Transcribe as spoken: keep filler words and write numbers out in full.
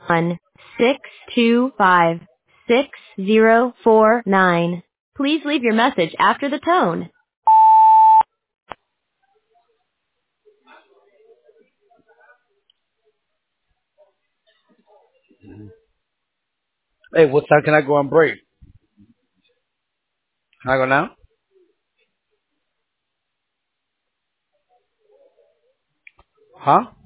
one six two five six zero four nine. Please leave your message after the tone. Hey, what time can I go on break? Can I go now? Huh?